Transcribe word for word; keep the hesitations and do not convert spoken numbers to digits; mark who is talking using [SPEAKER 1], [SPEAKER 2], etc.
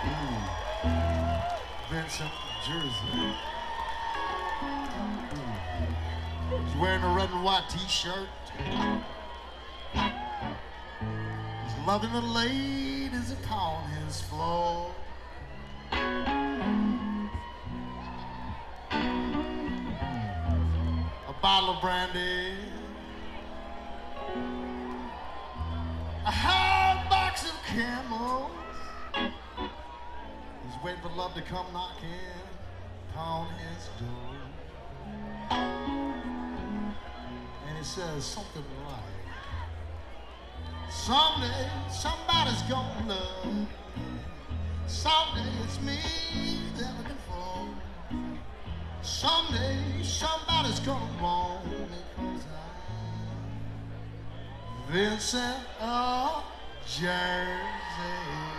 [SPEAKER 1] Vincent, Jersey. He's wearing a red and white t-shirt. He's loving the ladies upon his floor. A bottle of brandy, a hard box of Camels. He's waiting for love to come knocking upon his door. And he says something like, someday somebody's gonna love me. Someday it's me they're looking for. Someday somebody's gonna want me, 'cause I'm Vincent of Jersey.